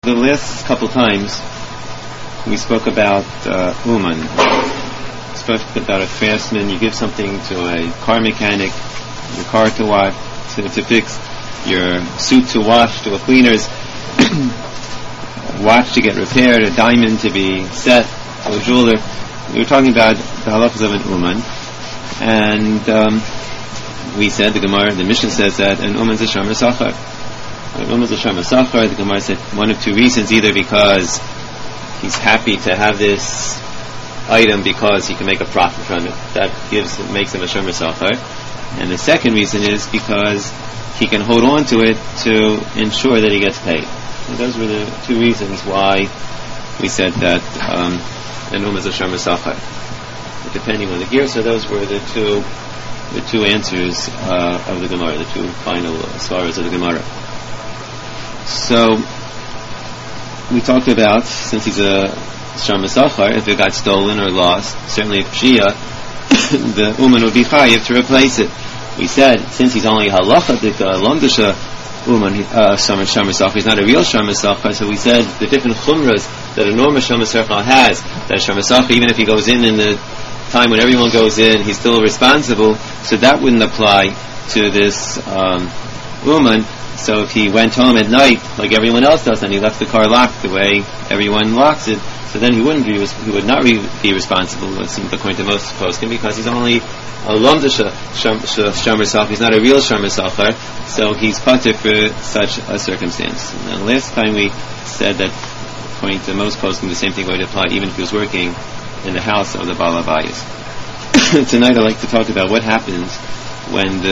The last couple times we spoke about Uman. We spoke about a craftsman. You give something to a car mechanic, your car to wash, to fix, your suit to wash, to a cleaner's watch to get repaired, a diamond to be set, to a jeweler. We were talking about the halachas of an Uman, and we said, the Mishnah says that an Uman's a shomer sachar. The Gemara said one of two reasons, either because he's happy to have this item because he can make a profit from it. That makes him a shomer sachar. And the second reason is because he can hold on to it to ensure that he gets paid. And those were the two reasons why we said that an is a shomer sachar. Depending on the gear, so those were the two answers of the Gemara, the two final svaras of the Gemara. So we talked about, since he's a shomer sachar, if it got stolen or lost, certainly if Pshia, the Uman would be chayiv to replace it. We said, since he's only halachadik lomdasha Uman shomer sachar, he's not a real shomer sachar, so we said the different chumras that a normal shomer sachar has, that a shomer sachar, even if he goes in the time when everyone goes in, he's still responsible, so that wouldn't apply to this Uman. So if he went home at night, like everyone else does, and he left the car locked the way everyone locks it, so then he would not be responsible, it seems according to most poskim, because he's only a lomdasha shomer sachar, he's not a real shomer sachar, so he's pater for such a circumstance. And last time we said that according to most poskim, the same thing would apply even if he was working in the house of the Baal Habayis. Tonight I'd like to talk about what happens when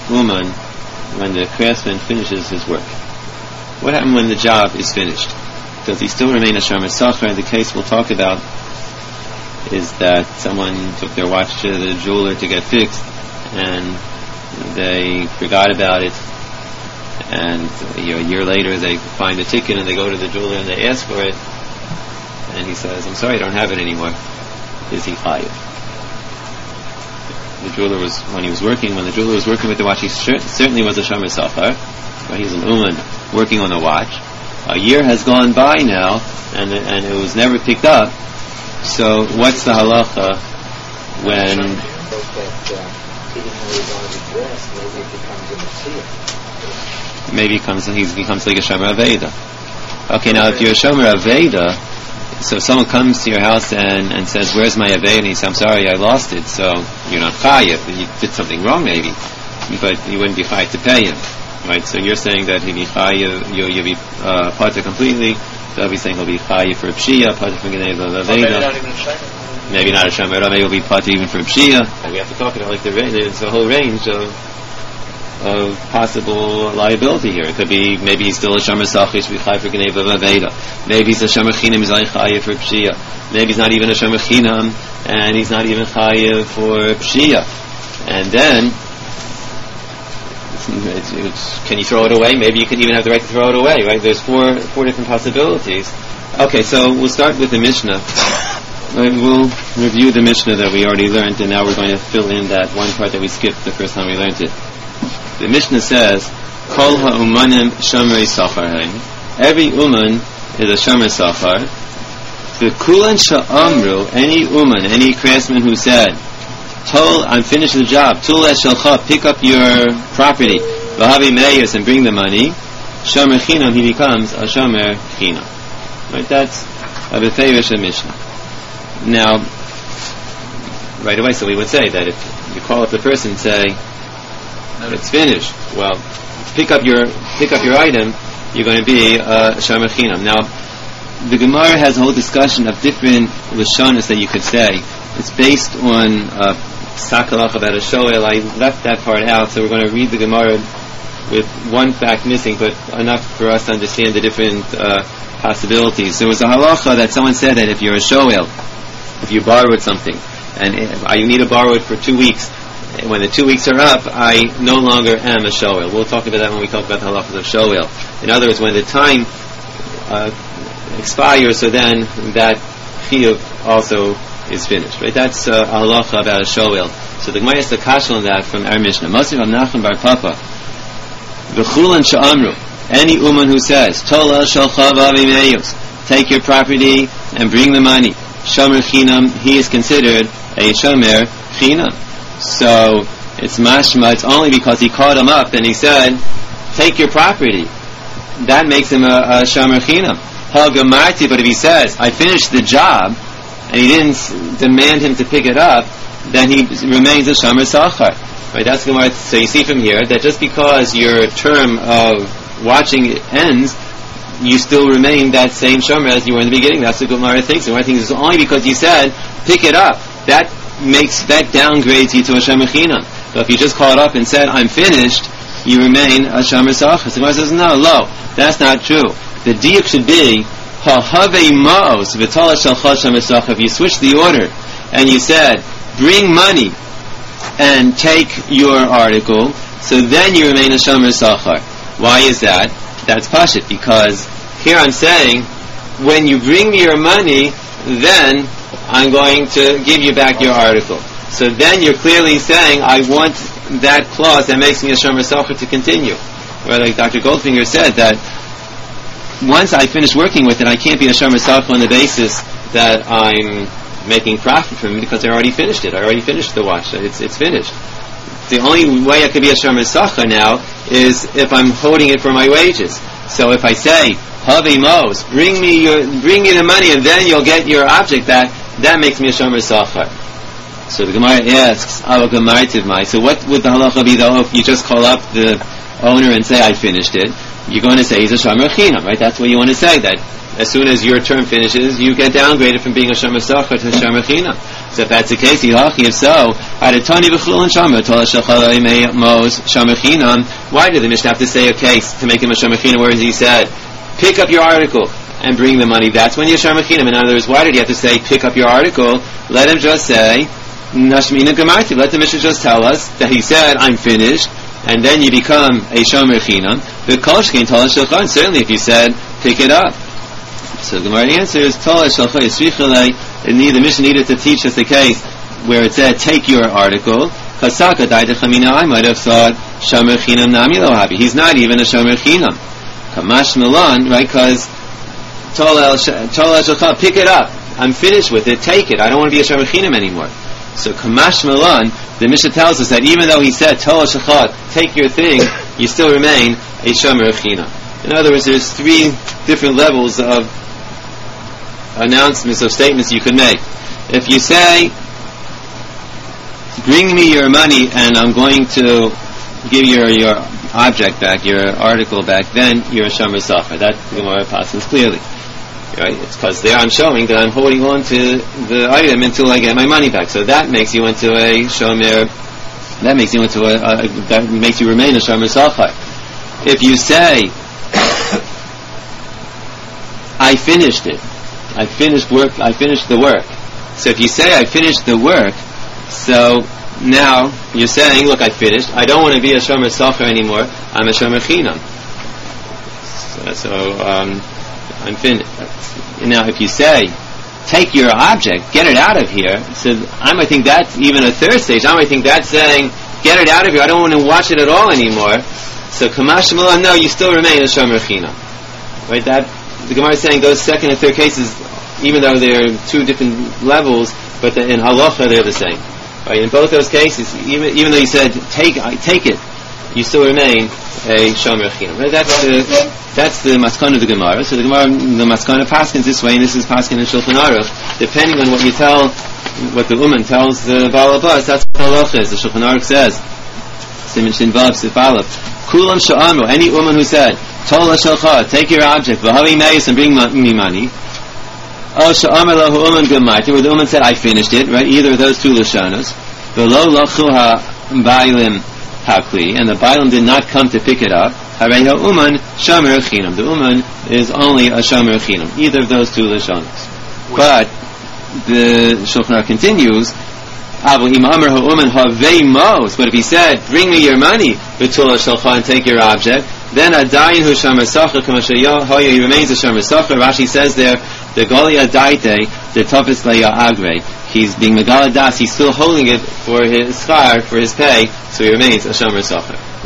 the craftsman finishes his work. What happens when the job is finished? Does he still remain a shomer sachar? The case we'll talk about is that someone took their watch to the jeweler to get fixed, and they forgot about it, and a year later they find a ticket and they go to the jeweler and they ask for it, and he says, "I'm sorry, I don't have it anymore." Is he chayiv? When the jeweler was working with the watch, he certainly was a shomer sachar. He's an Uman working on the watch. A year has gone by now, and it was never picked up. So what's the halacha when? Maybe he becomes like a shomer aveda. Okay, now if you're a shomer aveda, so if someone comes to your house and says, "Where's my aveda?" and he says, "I'm sorry, I lost it." So you're not chayiv. You did something wrong, maybe, but you wouldn't be chayiv to pay him, right? So you're saying that he'll be chayiv, you'll be pater completely. They'll be saying he'll be chayiv for pshia, pater for geneva aveda. Maybe not a shomer, maybe he'll be pater even for pshia. And we have to talk about there's a whole range of possible liability here. It could be, maybe he's still a shomer sachar, he's chayiv for geneva aveda. Maybe he's a shomer chinam, he's only chayiv for pshia. Maybe he's not even a shomer chinam, and he's not even chayiv for pshia. And then, can you throw it away? Maybe you can even have the right to throw it away, right? There's four different possibilities. Okay, so we'll start with the Mishnah. We'll review the Mishnah that we already learned, and now we're going to fill in that one part that we skipped the first time we learned it. The Mishnah says, Kol ha'umanim shomerei sachar. Every uman is a shomer sachar. The kulan sha'amru, any uman, any craftsman who said, Tol, I'm finished the job. Tul eshelcha, pick up your property. V'havi meyos, and bring the money. Shomer chinam, he becomes a shomer chinam. Right? That's a beferish Mishnah. Now, right away, so we would say that if you call up the person and say, "It's finished," well, pick up your item, you're going to be a shomer chinam. Now, the Gemara has a whole discussion of different lashonos that you could say. It's based on sakalach about a shoel. I left that part out, so we're going to read the Gemara with one fact missing, but enough for us to understand the different possibilities. There was a halacha that someone said that if you're a shoel, if you borrowed something, and you need to borrow it for 2 weeks, when the 2 weeks are up, I no longer am a shoel. We'll talk about that when we talk about the halachas of shoel. In other words, when the time expires, so then that chiyuv also is finished. Right? That's a halacha about a shoel. So the Gemara has a kasha on that from our Mishnah. Moshe Rav Nachman bar Papa, v'chulan sha'amru, any uman who says, Tola shalcha v'avimeyus, take your property and bring the money, shomer chinam, he is considered a shomer chinam. So it's mashma, it's only because he caught him up and he said, take your property. That makes him a shomer chinam. Hagamarti, but if he says, I finished the job, and he didn't demand him to pick it up, then he remains a shomer sachar. Right? That's Gemara. So you see from here that just because your term of watching ends, you still remain that same shomer as you were in the beginning. That's what Gemara thinks. The Gemara thinks it's only because you said, pick it up. That downgrades you to a shomer chinam. But if you just called up and said, I'm finished, you remain a shomer sachar. So Gemara says, no, that's not true. The diuk should be if you switch the order and you said bring money and take your article, so then you remain a shomer sachar. Why is that? That's pashut, because here I'm saying when you bring me your money, then I'm going to give you back your article. So then you're clearly saying I want that clause that makes me a shomer sachar to continue. Or like Dr. Goldfinger said, that once I finish working with it, I can't be a shomer sachar on the basis that I'm making profit from it, because I already finished it. I already finished the watch. It's finished. The only way I could be a shomer sachar now is if I'm holding it for my wages. So if I say, Havi Mos, bring me the money and then you'll get your object back, that makes me a shomer sachar. So the Gemara asks, so what would the halacha be though if you just call up the owner and say, I finished it? You're going to say he's a shomer chinam, right? That's what you want to say, that as soon as your term finishes, you get downgraded from being a shomer sachar to a shomer chinam. So if that's the case, if so, why did the Mishnah have to say a case to make him a shomer chinam, whereas he said, pick up your article and bring the money? That's when you're shomer chinam. In other words, why did he have to say, pick up your article? Let him just say, Nashmina Gamarti. Let the Mishnah just tell us that he said, I'm finished, and then you become a shomer chinam. The kolshkein tola shulchan. Certainly, if you said pick it up. So the Gemara answers tola shulchan yisrichalei. The Mishnah needed to teach us the case where it said take your article. Kasaka daidechamina. I might have thought shomer chinam nami lo habi. He's not even a shomer chinam. Kamash milan, right? Because tola shulchan, pick it up. I'm finished with it. Take it. I don't want to be a shomer chinam anymore. So Kamash Milan, the Mishnah tells us that even though he said Tola Shachat, take your thing, you still remain a shomer chinam. In other words, there's three different levels of announcements, of statements you could make. If you say, bring me your money and I'm going to give your object back, your article back, then you're a shomer sachar. That the Gemara passes clearly. Right? It's because there I'm showing that I'm holding on to the item until I get my money back. So that makes you into a shomer. That makes you that makes you remain a shomer sachar. If you say, I finished it, I finished the work. So if you say I finished the work, so now you're saying, look, I finished. I don't want to be a shomer sachar anymore. I'm a shomer chinam. So I'm finished. Now, if you say, take your object, get it out of here, so I might think that's even a third stage. I might think that's saying, get it out of here, I don't want to watch it at all anymore. So, Kamash Milan, no, you still remain a shomer chinam. Right? That the Gemara is saying those second and third cases, even though they're two different levels, but in halacha they're the same. Right? In both those cases, even though you said, take it, you still remain a shomer chinam. Right? That's the maskana of the Gemara. So the maskana paskins this way, and this is paskin in Shulchan Aruch. Depending on what the woman tells the Baal Abbas, that's what halacha is. The Shulchan Aruch says, Siman Shin Vav Sif Aleph, Kulam Sha'amru, any woman who said, Tola Shalcha, take your object, V'havi Meis, and bring me money. Oh Sha'amru Lahu Uman Gemaiti, where the woman said, I finished it, right? Either of those two Lashonos. V'lo Lachu HaBailim Hakli, and the Bailim did not come to pick it up. Hareha Uman Shomer Chinam. The Uman is only a Shomer Chinam. Either of those two Lashonos. But the Shulchan Aruch continues, but if he said, bring me your money, B'tula Shalcha, and take your object, then Adayin Hu Shomer Sachar, he remains a Shomer Sachar. Rashi says there, the Goli Adaite, the Tofis Leya Agre. He's being Megaladas, he's still holding it for his schar, for his pay, so he remains a Shomer Sachar.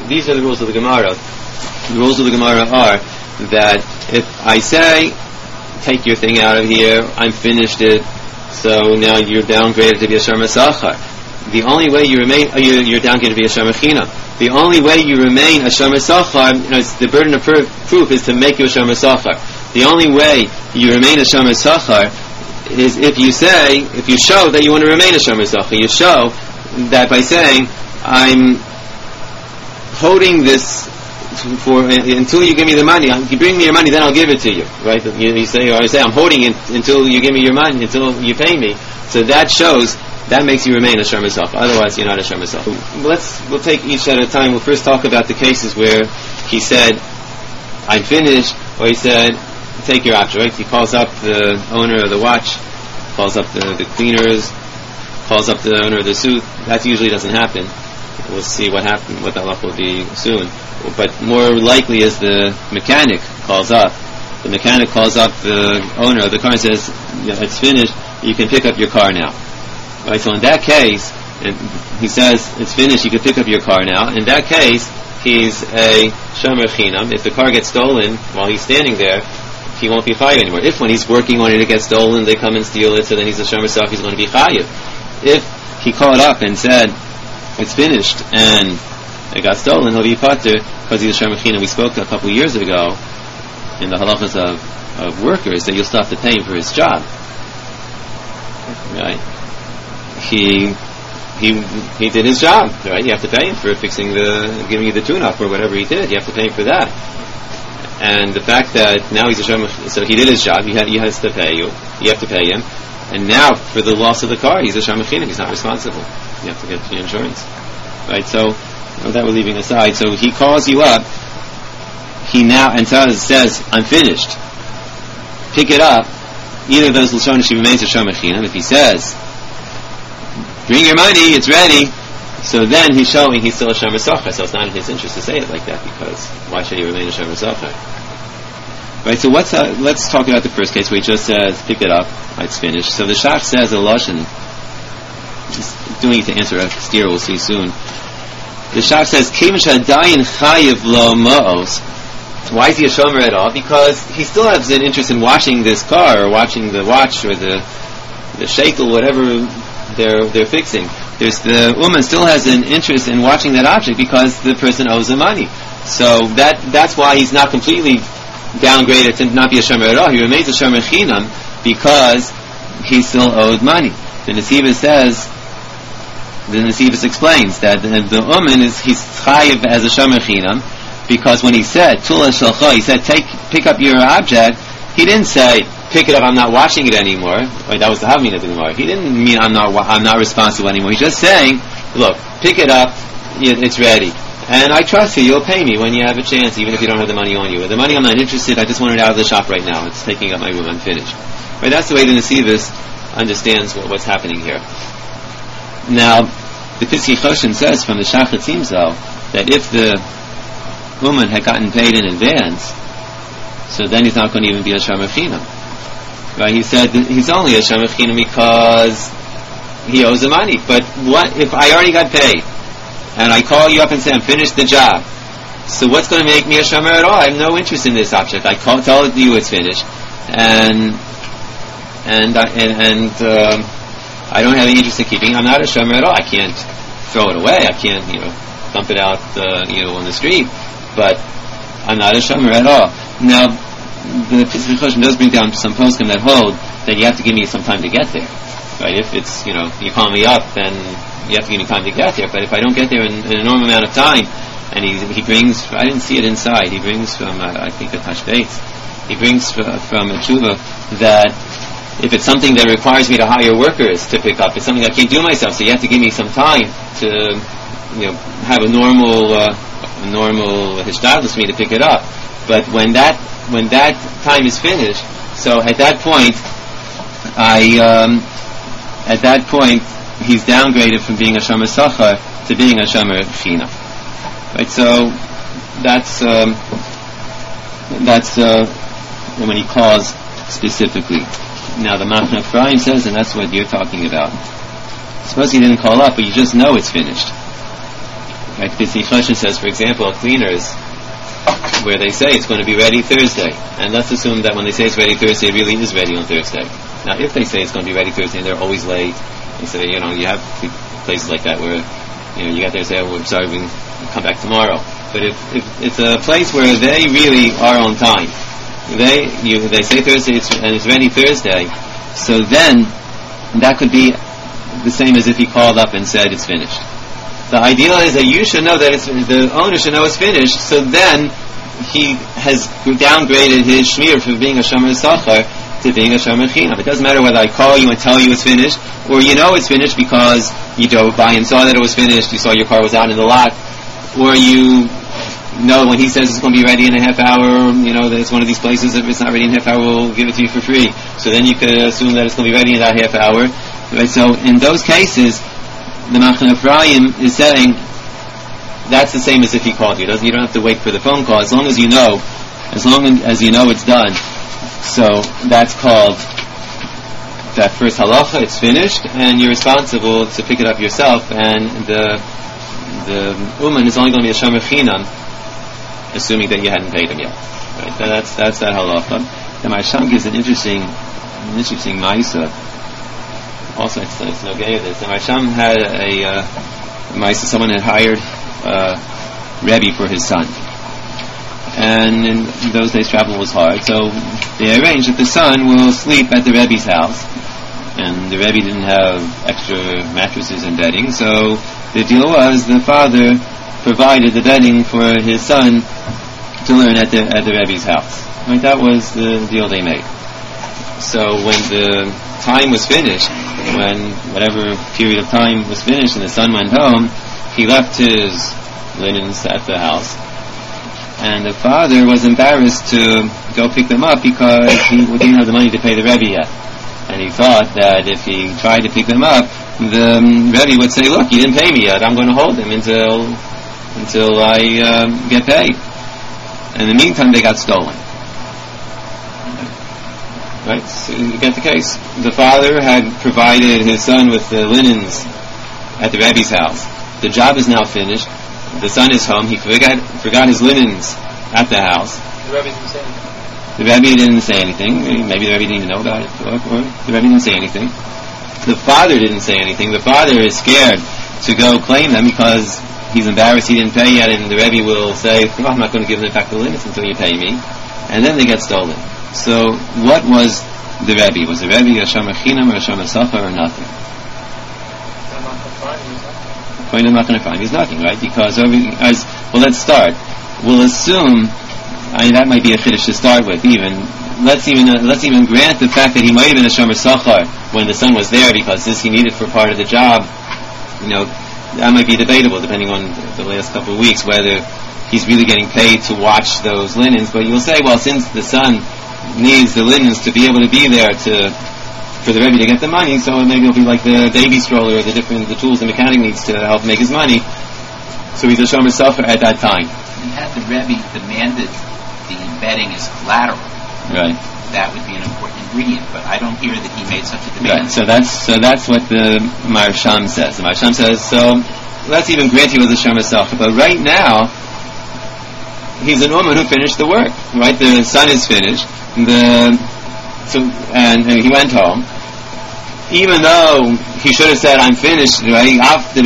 these are the rules of the Gemara. The rules of the Gemara are that if I say, take your thing out of here, I'm finished it, so now you're downgraded to be a Shomer Sachar. The only way you remain, you're downgraded to be a Shomer Chinam. The only way you remain a Shomer Sachar, the burden of proof is to make you a Shomer Sachar. The only way you remain a Shomer Sachar is if you show that you want to remain a Shomer Sachar. You show that by saying, I'm holding this until you give me the money. If you bring me your money, then I'll give it to you. Right? You say, I'm holding it until you give me your money, until you pay me. So that shows, that makes you remain a Shomer Sachar. Otherwise, you're not a Shomer Sachar. We'll take each at a time. We'll first talk about the cases where he said, I'm finished, or he said, take your object. Right? He calls up the owner of the watch, calls up the cleaners, calls up the owner of the suit. That usually doesn't happen. We'll see what the luck will be soon. But more likely is the mechanic calls up. The mechanic calls up the owner of the car and says, it's finished, you can pick up your car now. Right, so in that case, he says, it's finished, you can pick up your car now. In that case, he's a Shomer Chinam. If the car gets stolen while he's standing there, he won't be chayiv anymore. If when he's working on it, it gets stolen, they come and steal it, so then he's a Shomer Sachar, he's going to be chayiv. If he called up and said, it's finished, and it got stolen, he'll be pater because he's a Shomer Chinam. We spoke a couple of years ago in the halachas of workers that you'll still have to pay him for his job. Right? He did his job, right? You have to pay him for giving you the tune-up or whatever he did. You have to pay him for that. And the fact that now he's a Shomer, so he did his job. He has to pay you. You have to pay him. And now for the loss of the car, he's a Shomer Chinam. He's not responsible. You have to get the insurance, right? So that we're leaving aside. So he calls you up. He now and says, "I'm finished. Pick it up." Either of those Lashonos, he remains a Shomer Chinam. If he says, "Bring your money, it's ready," so then he's showing he's still a Shomer Sachar. So it's not in his interest to say it like that, because why should he remain a Shomer Sachar? Right. So let's talk about the first case where he just says, "Pick it up, it's finished." So the Shach says a lashon. Just doing it to answer a steer. We'll see soon. The Shach says, "Kim shadayin chayiv lo ma'os." Why is he a shomer at all? Because he still has an interest in washing this car, or watching the watch, or the shekel, whatever they're fixing. The woman still has an interest in watching that object because the person owes him money. So that's why he's not completely downgraded to not be a shomer at all. He remains a shomer chinam because he still owed money. The Nesivos explains that the woman he's chayiv as a shomer chinam. Because when he said Tula Shalcha, he said pick up your object. He didn't say pick it up. I'm not washing it anymore. Right, that was the Havmin of the Gemara. He didn't mean I'm not responsible anymore. He's just saying, look, pick it up. It's ready, and I trust you. You'll pay me when you have a chance, even if you don't have the money on you. With the money, I'm not interested. I just want it out of the shop right now. It's taking up my room. I'm finished. Right, that's the way the Nesivos understands what's happening here. Now, the Piskei Choshen says from the Shachatzim though that if the woman had gotten paid in advance, so then he's not going to even be a Shomer Chinam. Right? He said that he's only a Shomer Chinam because he owes the money. But what if I already got paid and I call you up and say I'm finished the job? So what's going to make me a Shomer at all? I have no interest in this object. I tell you it's finished, and I don't have any interest in keeping it. I'm not a Shomer at all. I can't throw it away. I can't dump it out on the street. But I'm not a shomer at all. Now, the Piskei Choshen does bring down some poskim that hold that you have to give me some time to get there. Right? If it's, you call me up, then you have to give me time to get there. But if I don't get there in a normal amount of time, and he brings, I didn't see it inside, he brings from, I think, a Tashbetz, he brings from a tshuva that if it's something that requires me to hire workers to pick up, it's something I can't do myself, so you have to give me some time to, have a normal hishtadlus for me to pick it up. But when that time is finished, so at that point he's downgraded from being a shomer sachar to being a shomer chinam. Right? So that's when he calls specifically. Now the Machna Ephraim says, and that's what you're talking about. Suppose he didn't call up, but you just know it's finished. Like B'si Choshen says, for example, cleaners, where they say it's going to be ready Thursday, and let's assume that when they say it's ready Thursday, it really is ready on Thursday. Now, if they say it's going to be ready Thursday and they're always late, they say, you have places like that where, you get there and say, oh, we're sorry, we can come back tomorrow. But if it's a place where they really are on time, they say Thursday and it's ready Thursday, so then that could be the same as if he called up and said it's finished. The ideal is that you should know that the owner should know it's finished, so then he has downgraded his shmir from being a shomer sachar to being a shomer chinam. It doesn't matter whether I call you and tell you it's finished, or it's finished because you drove by and saw that it was finished, you saw your car was out in the lot, or you know when he says it's going to be ready in a half hour, that it's one of these places, if it's not ready in a half hour, we'll give it to you for free. So then you could assume that it's going to be ready in that half hour. Right? So in those cases, the Machane Ephraim is saying that's the same as if he called you. You don't have to wait for the phone call, as long as you know it's done. So that's called that first halacha. It's finished, and you're responsible to pick it up yourself. And the uman is only going to be a shomer chinam, assuming that you hadn't paid him yet. Right? That's that halacha. The Marsham gives an interesting ma'isa. Also, it's no gay of this. The Marsham had a ma'isa. Someone had hired Rebbe for his son, and in those days travel was hard, so they arranged that the son will sleep at the Rebbe's house, and the Rebbe didn't have extra mattresses and bedding, so the deal was the father provided the bedding for his son to learn at the Rebbe's house. Right? That was the deal they made. So when the time was finished, when whatever period of time was finished and the son went home, he left his linens at the house, and the father was embarrassed to go pick them up because he didn't have the money to pay the Rebbe yet, and he thought that if he tried to pick them up, the Rebbe would say, look, you didn't pay me yet, I'm going to hold them until I get paid. In the meantime, they got stolen. Right? So you get the case. The father had provided his son with the linens at the Rebbe's house. The job is now finished. The son is home. He forgot his linens at the house. The Rebbe didn't say anything. The Rebbe didn't say anything. Maybe the Rebbe didn't even know about it. Or the Rebbe didn't say anything. The father didn't say anything. The father is scared to go claim them because he's embarrassed he didn't pay yet, and the Rebbe will say, oh, I'm not going to give them back the linens until you pay me. And then they get stolen. So what was the Rebbe? Was the Rebbe a shomer chinam or a shomer sachar or nothing? Point I'm not going to find. He's nothing, right? Because let's start. We'll assume. That might be a chiddush to start with. Let's even grant the fact that he might have been a shomer sachar when the son was there because this he needed for part of the job. That might be debatable depending on the last couple of weeks whether he's really getting paid to watch those linens. But you'll say, well, since the son needs the linens to be able to be there for the Rebbe to get the money, so maybe it'll be like the baby stroller or the tools the mechanic needs to help make his money. So he's a shomer sachar at that time. And had the Rebbe demanded the bedding as collateral, right, that would be an important ingredient. But I don't hear that he made such a demand. Right. So that's what the Marsham says. The Marsham says, so let's even grant he was a shomer sachar, but right now he's an woman who finished the work. Right, the son is finished. And he went home. Even though he should have said, I'm finished, right?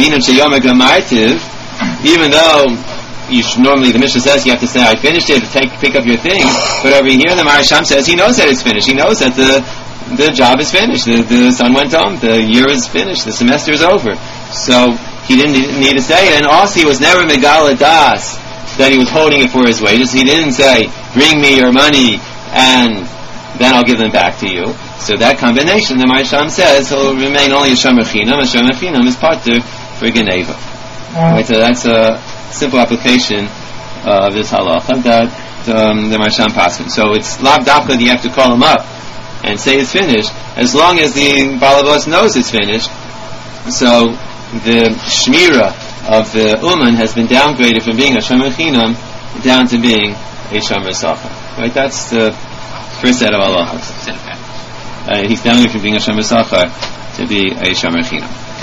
Even though normally the Mishnah says you have to say, I finished it, pick up your things. But over here the Marasham says he knows that it's finished. He knows that the job is finished. The son went home. The year is finished. The semester is over. So he didn't need to say it. And also he was never Megala Das that he was holding it for his wages. He didn't say, bring me your money and then I'll give them back to you. So that combination, the Marsham says, he'll remain only a shomer chinam. A shomer chinam is patur for geneva. Right, so that's a simple application of this halacha that the Marsham passes. So it's lav dafka that you have to call him up and say it's finished, as long as the balabos knows it's finished. So the shmira of the uman has been downgraded from being a shomer chinam down to being a shomer sachar. Right, that's the first set of halachas. He's downgraded from being a shomer sachar to be a shomer chinam. Okay.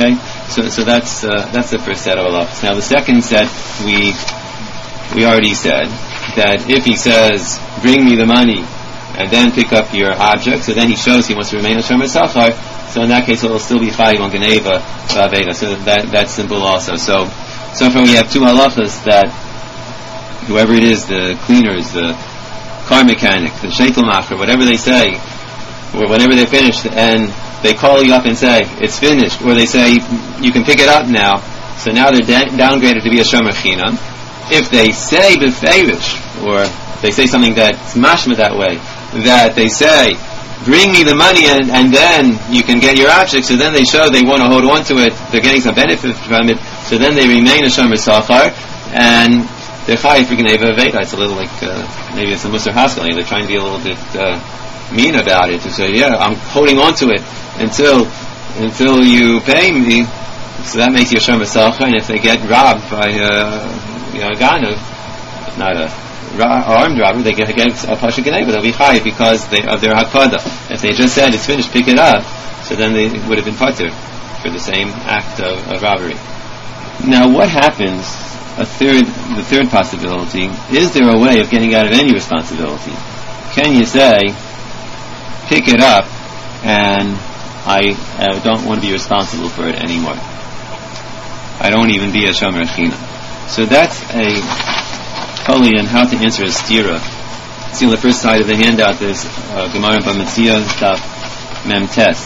So that's the first set of halachas. Now the second set we already said that if he says bring me the money and then pick up your object, so then he shows he wants to remain a shomer sachar. So in that case, it will still be chayiv on geneva v'aveda. So that's simple also. So far we have two halachas that whoever it is, the cleaners, the car mechanic, the sheitel macher, whatever they say, or whenever they're finished, and they call you up and say it's finished, or they say you can pick it up now. So now they're downgraded to be a shomer chinam. If they say beferish, or they say something that's mashma that way, that they say bring me the money and then you can get your object, so then they show they want to hold on to it, they're getting some benefit from it, so then they remain a shomer sachar, and they're chayiv for geneva veda. It's a little like maybe it's a musar haskell. They're trying to be a little bit mean about it, to say, yeah, I'm holding on to it until you pay me. So that makes you a shomer sachar. And if they get robbed by a ganav, not a armed robber, they get a pasha geneva, they'll be chayiv because of their hakpada. If they just said it's finished, pick it up, so then they would have been patur for the same act of robbery. Now, what happens? The third possibility: is there a way of getting out of any responsibility? Can you say, pick it up, and I don't want to be responsible for it anymore? I don't even be a shomer chinam. So that's a Kali and how to answer a stira. See on the first side of the handout there's Gemara B'Metzia Daf Mem Tes.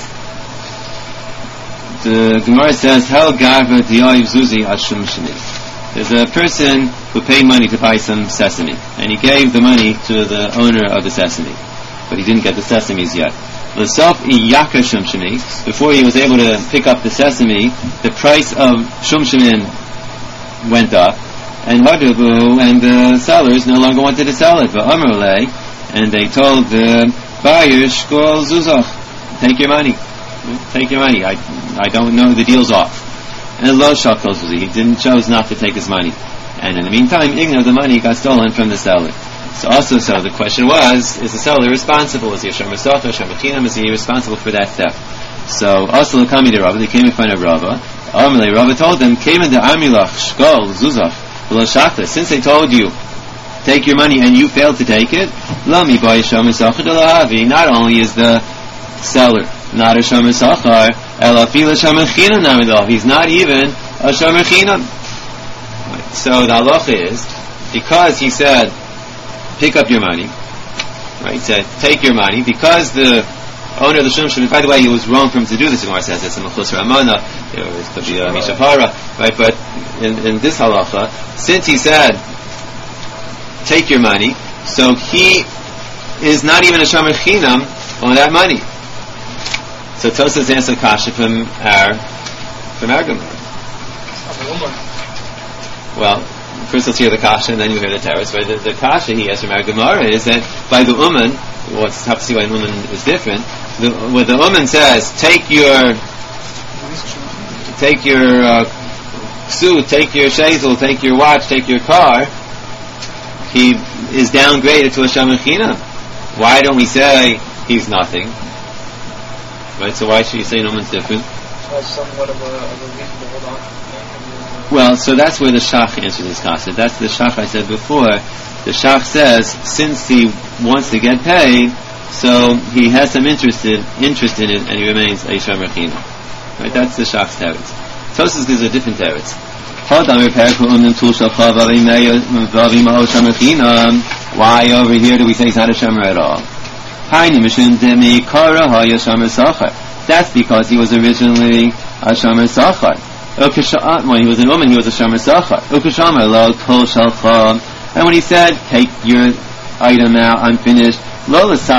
The Gemara says, Hel Garva Diyayiv Zuzi Ashum Shani. There's a person who paid money to buy some sesame, and he gave the money to the owner of the sesame, but he didn't get the sesames yet. L'sof iyaka shum shani. Before he was able to pick up the sesame, the price of shum shanin went up, and Hadubu and the sellers no longer wanted to sell it. V'amrulei, and they told the buyer, Shkol Zuzach, take your money. I don't know, the deal's off. And Lo Shakol Zuzi, he chose not to take his money. And in the meantime, the money got stolen from the seller. So the question was, is the seller responsible? Is he a shomer sachar, shomer chinam? Is he responsible for that theft? So also Kami de Rava, they came in front of Rava. Rava told them, came in the Amilach, Shkol Zuzach. Since they told you take your money and you failed to take it, not only is the seller not a shomer sachar, he's not even a shomer chinam. So the halacha is, because he said pick up your money, right? He said take your money, because the owner of the shum shamin, by the way, he was wrong for him to do this. The Gemara says it's a mechus ramana, it could be a mishapara, right? But in this halacha, since he said take your money, so he is not even a shomer chinam on that money. So Tosas answer kasha from our Gemara. Well, first let's hear the kasha and then you hear the teretz. Right? The kasha he has from our Gemara is that by the uman, well, it's tough to see why an uman is different. When the uman says take your suit, take your shazel, take your watch, take your car, he is downgraded to a shomer chinam. Why don't we say he's nothing? Right, so why should you say an uman's different? Somewhat of a reason to hold on. Well, so that's where the Shach answers his kasha. That's the Shach I said before. The Shach says, since he wants to get paid, so he has some interest in it, and he remains a shomer chinam. Right, that's the Shach's teretz. Tosas gives a different teretz. Why over here do we say he's not a shomer at all? That's because he was originally a shomer sachar. When he was an woman, he was a shomer sachar. And when he said, take your item out, unfinished, he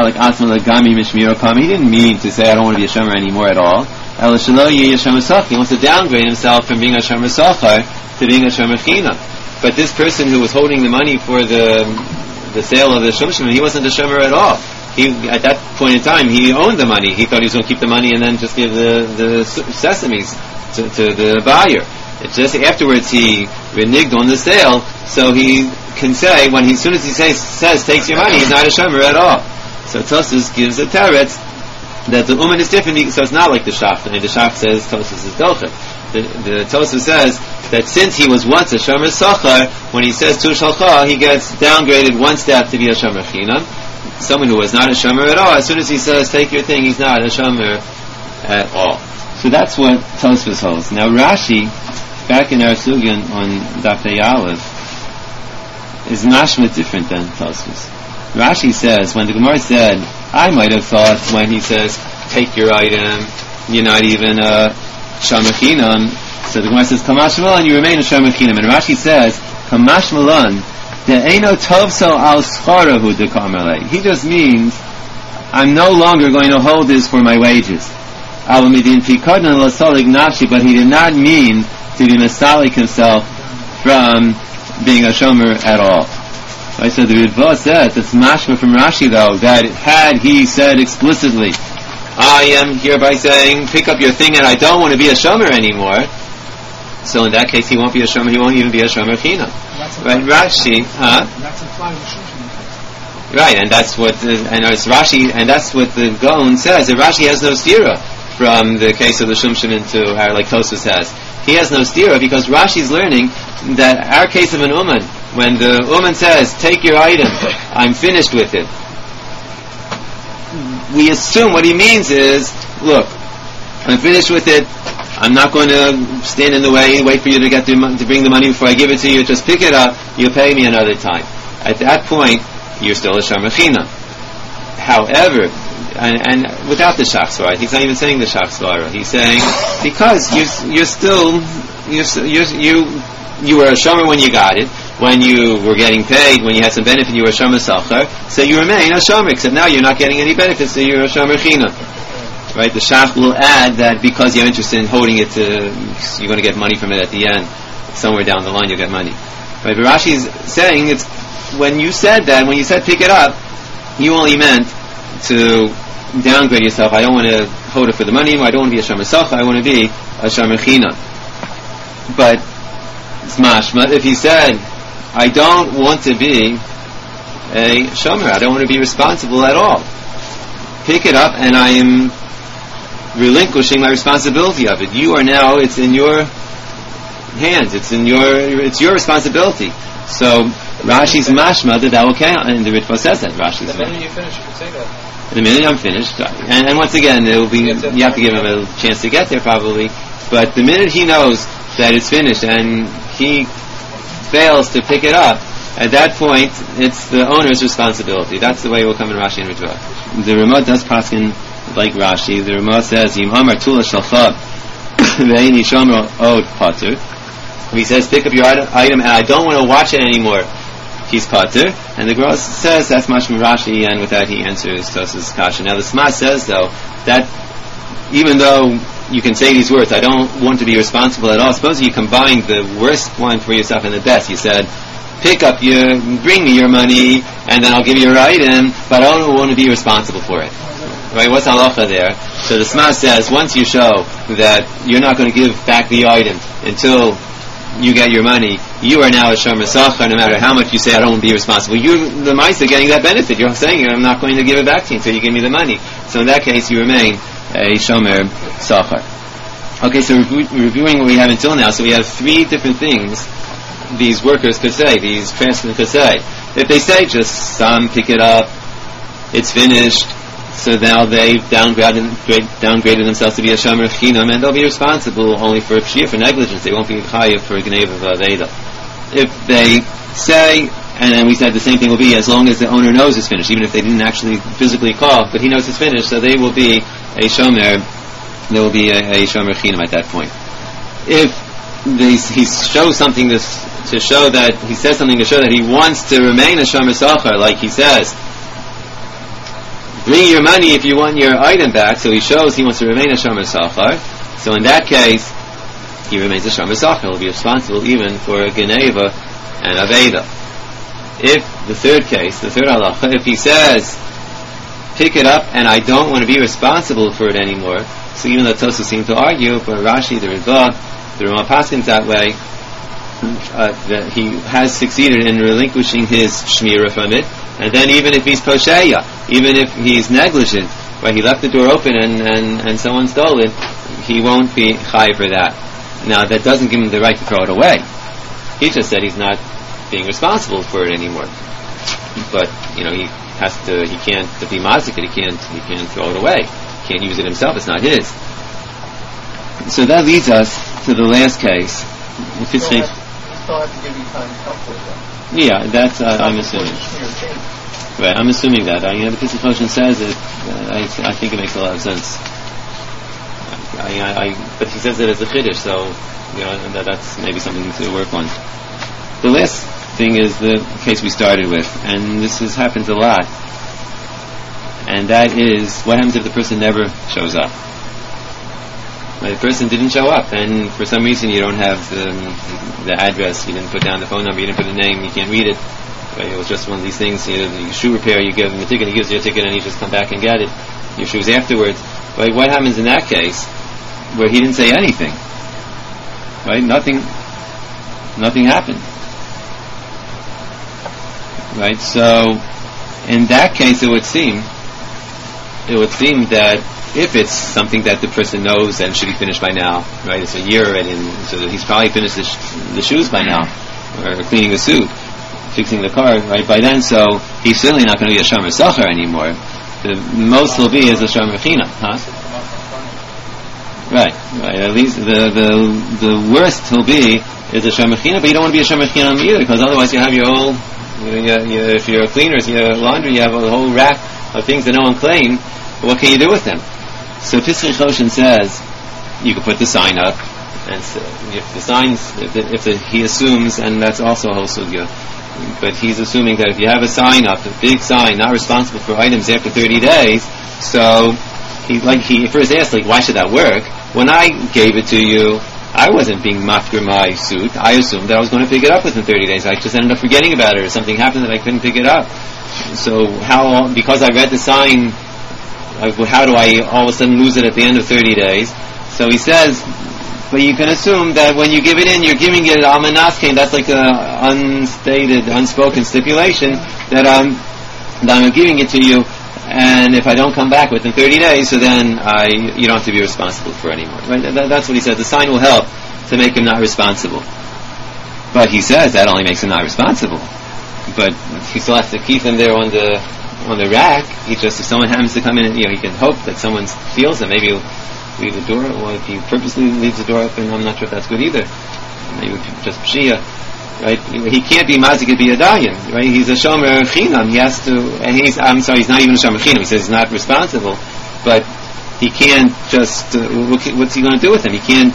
didn't mean to say, I don't want to be a shomer anymore at all. He wants to downgrade himself from being a shomer sachar to being a shomer chinam. But this person who was holding the money for the sale of the shum shamin, he wasn't a shomer at all. At that point in time, he owned the money. He thought he was going to keep the money and then just give the sesames to the buyer. It's just afterwards he reneged on the sale, so he can say, as soon as he says takes your money, he's not a shomer at all. So Tosas gives a teretz that the Uman is different, so it's not like the Shach. And the Shach says Tosfos is Docheh. The Tosfos says that since he was once a Shomer Sachar, when he says Tu Shalcha, he gets downgraded one step to be a Shomer Chinam. Someone who was not a Shomer at all, as soon as he says take your thing, he's not a Shomer at all. So that's what Tosfos holds. Now Rashi, back in our Sugyan on Daf Pei Aleph, is mashma different than Tosfos. Rashi says, when the Gemara said, I might have thought when he says, take your item, you're not even a Shomer Chinam. So the Gemara says, Kamash Malan, you remain a Shomer Chinam. And Rashi says, Kamash Malan, de'eno tovso al scharahu de kamalei. He just means, I'm no longer going to hold this for my wages. Al midin fikadna lasalig nafshi, but he did not mean to be masalik himself from being a Shomer at all. Right, so the Ritva says, it's mashma from Rashi though, that had he said explicitly, I am hereby saying, pick up your thing and I don't want to be a Shomer anymore, so in that case he won't be a Shomer, he won't even be a Shomer Chinam. Right, Rashi, That's implied with Shimshon. Right, and that's what, and it's Rashi, and that's what the Gaon says, that Rashi has no stira from the case of the Shumshin into our, like Tosfos has. He has no stira because Rashi's learning that our case of an Uman, when the Uman says, take your item, I'm finished with it, we assume what he means is, look, I'm finished with it, I'm not going to stand in the way, wait for you to get to bring the money before I give it to you, just pick it up, you'll pay me another time. At that point, you're still a Shomer Chinam. However, and without the Shach Svara, he's not even saying the Shach Svara, he's saying, because you were a Shomer when you got it, when you were getting paid, when you had some benefit, you were a Shomer Sachar, so you remain a Shomer, except now you're not getting any benefits, so you're a Shomer Chinam. Right? The Shach will add that because you're interested in holding it you're going to get money from it at the end, somewhere down the line you'll get money. Right? But Rashi is saying, it's, when you said that, when you said pick it up, you only meant to downgrade yourself. I don't want to hold it for the money, I don't want to be a Shomer Sachar, I want to be a Shomer Chinam. But it's mashma, if he said, I don't want to be a Shomer, I don't want to be responsible at all, pick it up and I am relinquishing my responsibility of it. You are now, it's in your hands, it's your responsibility. So Rashi's mashma that will count, and the Ritva says that Rashi's the minute you finish, you can say that. The minute I'm finished, and once again, it will be, you have to give him a chance to get there probably, but the minute he knows that it's finished and he fails to pick it up, at that point it's the owner's responsibility. That's the way it will come in Rashi and Ritva. The Ramah does paskin like Rashi. The Ramah says, Yim Amar Tula Shalcha Ve'eni Shomer Od Pater. He says, pick up your item and I don't want to watch it anymore, he's Pater. And the Gemara says that's much from Rashi, and with that he answers Tosfos' kasha. Now the Sma says though that even though you can say these words, I don't want to be responsible at all, suppose you combined the worst one for yourself and the best. You said, bring me your money and then I'll give you your item, but I don't want to be responsible for it. Right? What's halacha there? So the Sma says, once you show that you're not going to give back the item until you get your money, you are now a Shomer Sachar, no matter how much you say I don't want to be responsible. You're the Maisa getting that benefit. You're saying I'm not going to give it back to you until you give me the money. So in that case you remain a Shomer Sachar. Okay, so reviewing what we have until now, so we have three different things these workers could say, these craftsmen could say. If they say just pick it up, it's finished, so now they've downgraded themselves to be a Shomer Chinam, and they'll be responsible only for pshir, for negligence. They won't be chayav for gneva v'aveda. If they say, and then we said the same thing will be as long as the owner knows it's finished, even if they didn't actually physically call, but he knows it's finished, so they will be a Shomer, there will be a Shomer Chinam at that point. If he shows something to show that, he says something to show that he wants to remain a Shomer Sachar, like he says, bring your money if you want your item back, so he shows he wants to remain a Shomer Sachar, so in that case, he remains a Shomer Sachar, he'll be responsible even for Geneva and Aveda. If the third case, the third halacha, if he says, pick it up and I don't want to be responsible for it anymore, so even though Tosfos seem to argue, but Rashi, the Ritva, the Ramah paskins that way, that he has succeeded in relinquishing his shmira from it, And then even if he's posheya, even if he's negligent, right, he left the door open and someone stole it, he won't be chayiv for that. Now that doesn't give him the right to throw it away. He just said he's not being responsible for it anymore. But he can't be mazik it. He can't throw it away. He can't use it himself. It's not his. So that leads us to the last case. You still have to give you time to help with that. Yeah, that's I'm assuming. Right, I'm assuming that. The Pesach Choshen says it. I think it makes a lot of sense. But he says it as a chiddush, so that's maybe something to work on. The last thing is the case we started with, and this happens a lot. And that is, what happens if the person never shows up? The person didn't show up, and for some reason you don't have the address, you didn't put down the phone number, you didn't put the name, you can't read it. Right? It was just one of these things. The shoe repair, you give him a ticket, he gives you a ticket, and you just come back and get it. Your shoes afterwards. Right? What happens in that case where he didn't say anything? Right? Nothing happened. Right? So in that case, it would seem that if it's something that the person knows and should be finished by now, right? It's a year already, and so that he's probably finished the shoes by now, or cleaning the suit, fixing the car, right? By then, so he's certainly not going to be a shomer sacher anymore. The most he'll be is a shomer china, huh? Right. At least the worst he'll be is a shomer china, but you don't want to be a shomer china either, because otherwise you have your whole, if you're a cleaner, if you're a laundry, you have a whole rack of things that no one claimed. What can you do with them? So Pesach Choshen says you can put the sign up, and if the signs, he assumes, and that's also a whole sugya, but he's assuming that if you have a sign up, a big sign, not responsible for items after 30 days, so he first asked, why should that work? When I gave it to you, I wasn't being mafkir my suit. I assumed that I was going to pick it up within 30 days. I just ended up forgetting about it, or something happened that I couldn't pick it up. So because I read the sign, how do I all of a sudden lose it at the end of 30 days? So he says, but you can assume that when you give it in, you're giving it al-manaskein. That's like a unstated, unspoken stipulation that I'm giving it to you, and if I don't come back within 30 days, so then you don't have to be responsible for it anymore. Right? That's what he said. The sign will help to make him not responsible. But he says that only makes him not responsible. But he still has to keep them there on the rack. If someone happens to come in, he can hope that someone feels it. Maybe he'll leave the door, or if he purposely leaves the door open, I'm not sure if that's good either. Maybe just pshia, right? He can't be mazik be a dayan, right? He's a shomer chinam. He has to, and he's not even a shomer chinam. He says he's not responsible, but he can't just. What's he going to do with them? He can't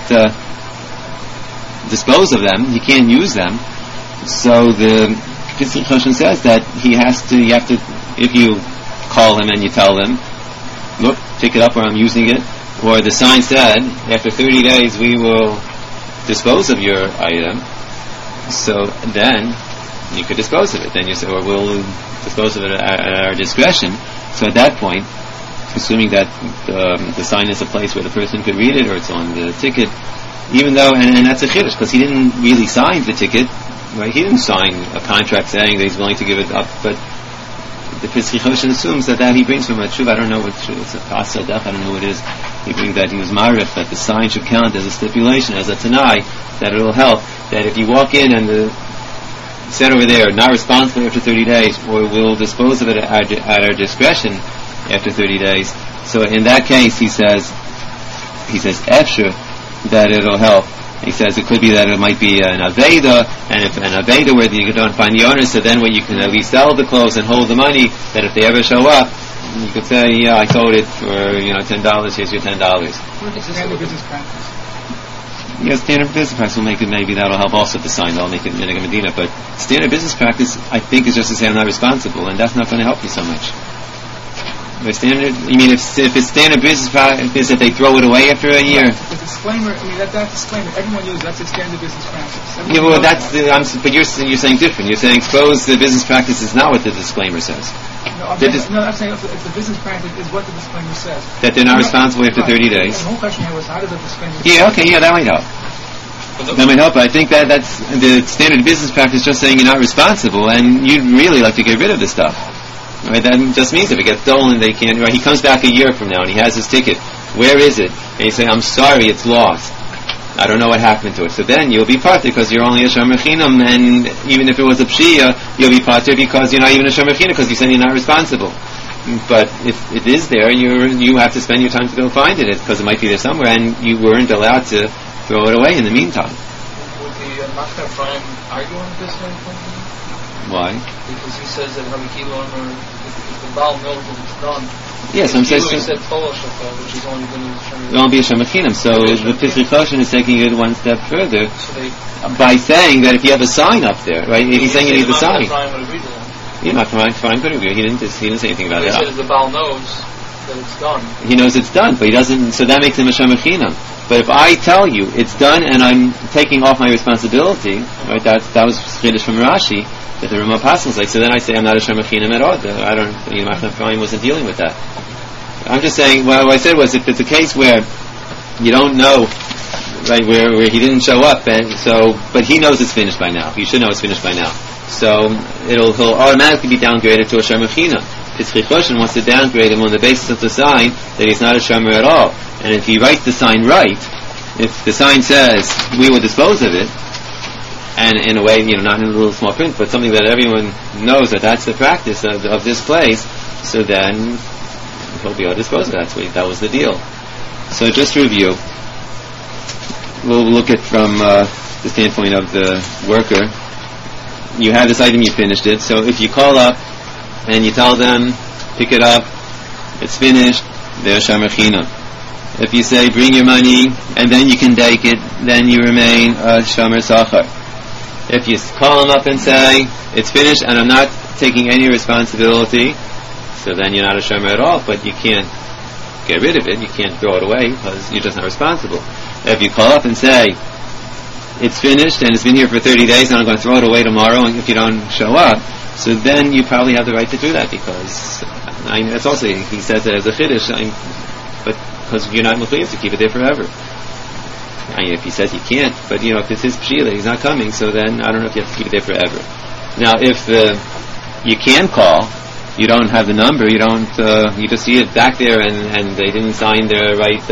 dispose of them. He can't use them. So the Pesach Choshen says that you have to, if you call him and you tell him, look, pick it up, or I'm using it, or the sign said, after 30 days we will dispose of your item, so then you could dispose of it. Then you say, or we'll dispose of it at our discretion. So at that point, assuming that the sign is a place where the person could read it, or it's on the ticket, even though, and that's a chiddush, because he didn't really sign the ticket, right? He didn't sign a contract saying that he's willing to give it up, but the Pesach Choshen assumes that he brings from a tshuva. I don't know what it's a pasadach. I don't know what it is. He brings that he was marif, that the sign should count as a stipulation, as a tanai, that it will help. That if you walk in and the said over there, not responsible after 30 days, or will dispose of it at our discretion after 30 days. So in that case, he says efshur, that it'll help. He says it could be that it might be an aveda, and if an aveda where you don't find the owner, so then you can at least sell the clothes and hold the money, that if they ever show up, you could say, yeah, I sold it for $10, here's your $10. What is standard business practice? Yes, standard business practice will make it, maybe that'll help also the sign, that'll make it minhag medina, but standard business practice, I think, is just to say I'm not responsible, and that's not going to help you so much. By standard, you mean if it's standard business practice that they throw it away after a year? The disclaimer, that disclaimer, everyone uses, that's a standard business practice. But you're saying different. You're saying suppose the business practice is not what the disclaimer says. I'm saying if the business practice is what the disclaimer says. That they're not responsible after 30 days. The whole question here was, how does the disclaimer that might help. That might help, but I think that's the standard business practice, just saying you're not responsible, and you'd really like to get rid of the stuff. Right? That just means if it gets stolen, they can't. Right? He comes back a year from now and he has his ticket. Where is it? And you say, I'm sorry, it's lost. I don't know what happened to it. So then you'll be pater because you're only a shomer chinam, and even if it was a pshia, you'll be pater because you're not even a shomer chinam because you said you're not responsible. But if it is there, you have to spend your time to go find it because it might be there somewhere, and you weren't allowed to throw it away in the meantime. Would the Machne Ephraim argue on this one? Why? Because he says that Rabbi Kilon, or if the Baal knows that it's done. Yes, I'm saying. He said Tola Shofar, which is only going to it won't be a shomer chinam. So the Pisri Choshen is taking it one step further by saying that if you have a sign up there, right? If he's saying you need the sign. Yeah, Machne Ephraim could agree. He didn't say anything about it. He said the Baal knows that it's done. He knows it's done, but he doesn't. So that makes him a shomer chinam. But if I tell you it's done and I'm taking off my responsibility, right? That was Chiddush from Rashi that the Ramah Pasels like. So then I say I'm not a shomer chinam at all. I don't. Machne Ephraim wasn't dealing with that. I'm just saying. What I said was if it's a case where you don't know, right, where he didn't show up, and so but he knows it's finished by now. You should know it's finished by now. So he'll automatically be downgraded to a shomer chinam. Pisri Choshen wants to downgrade him on the basis of the sign that he's not a shomer at all. And if he writes the sign right, if the sign says we will dispose of it, and in a way, not in a little small print, but something that everyone knows that that's the practice of this place, so then he'll be able to dispose of it. That was the deal. So just to review, we'll look at from the standpoint of the worker. You have this item, you finished it, so if you call up and you tell them, pick it up, it's finished, they're shomer chinam. If you say, bring your money, and then you can take it, then you remain a shomer sachar. If you call them up and say, it's finished and I'm not taking any responsibility, so then you're not a shomer at all, but you can't get rid of it, you can't throw it away because you're just not responsible. If you call up and say, it's finished and it's been here for 30 days and I'm going to throw it away tomorrow if you don't show up, so then you probably have the right to do that because it's also, he says it as a chiddush, but because you're not mechuyev to keep it there forever. If he says he can't, but if it's his pshila, he's not coming, so then I don't know if you have to keep it there forever. Now, if you can call, you don't have the number, you just see it back there and they didn't sign their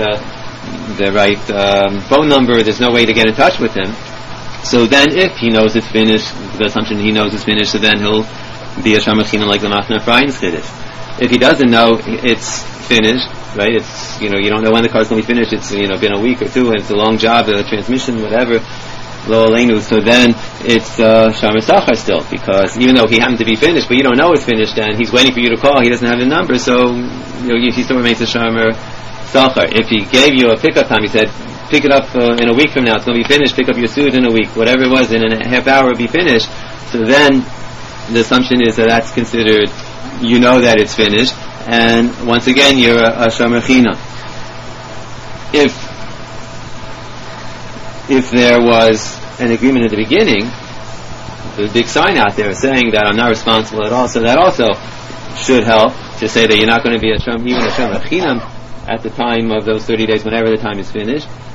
right phone number, there's no way to get in touch with him. So then if he knows it's finished, the assumption he knows it's finished, so then he'll be a shomer chinam like the Machne Ephraim's chiddush. If he doesn't know it's finished, right, it's, you don't know when the car's going to be finished, it's, been a week or two, and it's a long job, a transmission, whatever, lo aleinu, so then it's shomer sachar still, because even though he happened to be finished, but you don't know it's finished, and he's waiting for you to call, he doesn't have the number, so, he still remains a shomer sachar. If he gave you a pickup time, he said, pick it up in a week from now, it's going to be finished, pick up your suit in a week, whatever it was, in a half hour it'll be finished, so then the assumption is that that's considered, that it's finished, and once again you're a shomer chinam. If there was an agreement at the beginning, the big sign out there saying that I'm not responsible at all, so that also should help to say that you're not going to be even a shomer chinam at the time of those 30 days, whenever the time is finished.